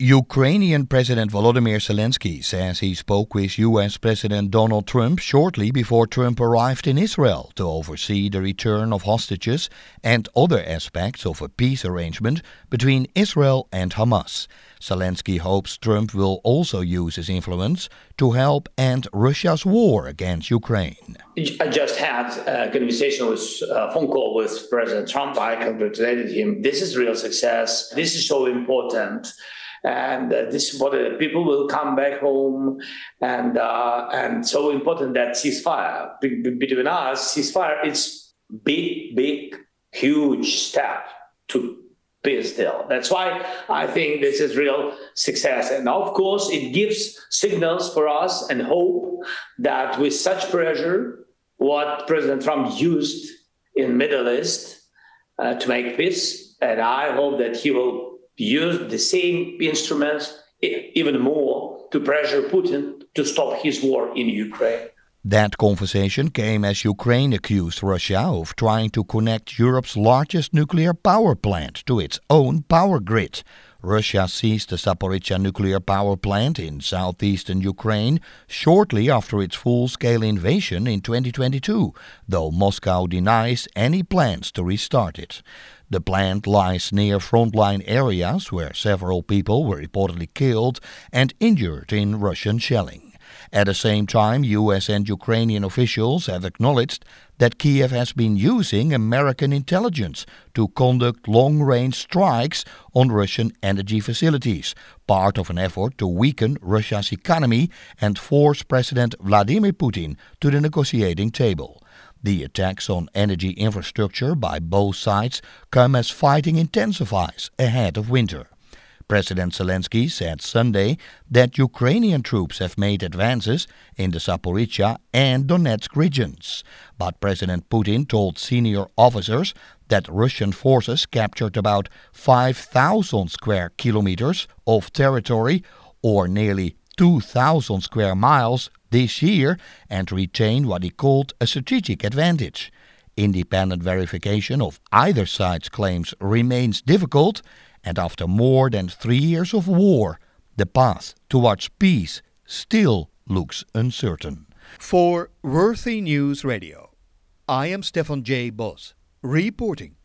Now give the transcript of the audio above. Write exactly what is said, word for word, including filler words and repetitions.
Ukrainian President Volodymyr Zelensky says he spoke with U S President Donald Trump shortly before Trump arrived in Israel to oversee the return of hostages and other aspects of a peace arrangement between Israel and Hamas. Zelensky hopes Trump will also use his influence to help end Russia's war against Ukraine. I just had a conversation with a phone call with President Trump. I congratulated him. This is real success. This is so important. And uh, this is what uh, people will come back home, and uh, and so important that ceasefire be- be- between us. Ceasefire is big, big, huge step to peace deal. That's why I think this is real success, and of course it gives signals for us and hope that with such pressure, what President Trump used in Middle East uh, to make peace, and I hope that he will use the same instruments, even more, to pressure Putin to stop his war in Ukraine. That conversation came as Ukraine accused Russia of trying to connect Europe's largest nuclear power plant to its own power grid. Russia seized the Zaporizhzhia nuclear power plant in southeastern Ukraine shortly after its full-scale invasion in twenty twenty-two, though Moscow denies any plans to restart it. The plant lies near frontline areas where several people were reportedly killed and injured in Russian shelling. At the same time, U S and Ukrainian officials have acknowledged that Kiev has been using American intelligence to conduct long-range strikes on Russian energy facilities, part of an effort to weaken Russia's economy and force President Vladimir Putin to the negotiating table. The attacks on energy infrastructure by both sides come as fighting intensifies ahead of winter. President Zelensky said Sunday that Ukrainian troops have made advances in the Zaporizhzhia and Donetsk regions. But President Putin told senior officers that Russian forces captured about five thousand square kilometers of territory, or nearly two thousand square miles, this year, and retained what he called a strategic advantage. Independent verification of either side's claims remains difficult, and after more than three years of war, the path towards peace still looks uncertain. For Worthy News Radio, I am Stefan J. Bos, reporting.